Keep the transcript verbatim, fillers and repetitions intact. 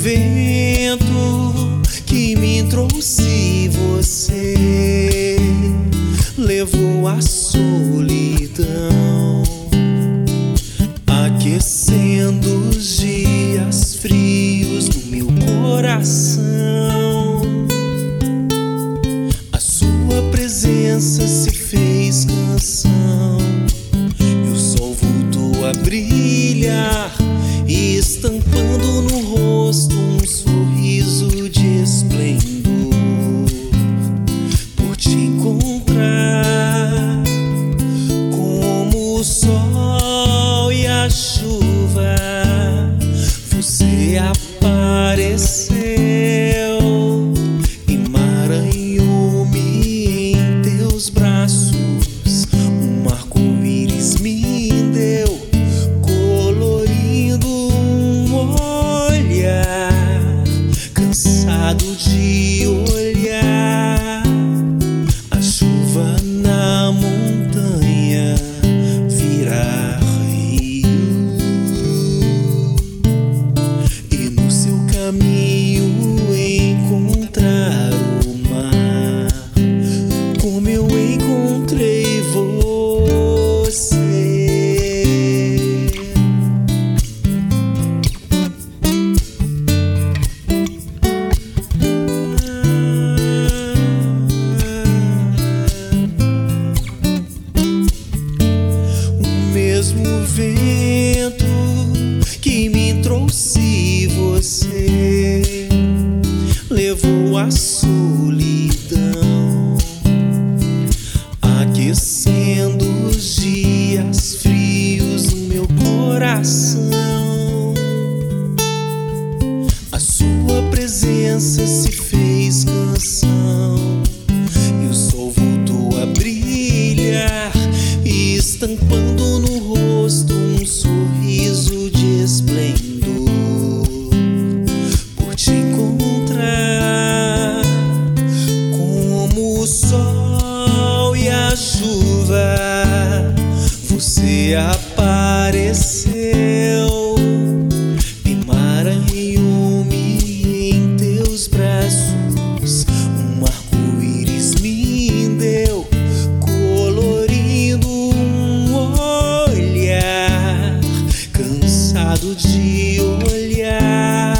vento que me trouxe você levou a solidão, aquecendo os dias frios do meu coração. A sua presença se fez canção e o sol voltou a brilhar, estampando no rosto um sorriso de esplendor. Por te encontrar, como o sol e a chuva, você apareceu, emaranhou-me em teus braços, um arco-íris me deu, colorindo um olhar, cansado de olhar a chuva na montanha virar rio, e no seu caminho encontrar o mar, como eu encontrei você. O mesmo vento que me trouxe você levou a solidão, aquecendo os dias frios do meu coração. A sua presença se fez canção e o sol voltou a brilhar, estampando no rosto um sorriso de esplendor. Por te encontrar, como o sol e a chuva, você apareceu, emaranhou-me em teus braços, um arco-íris me deu, colorindo um olhar, cansado de olhar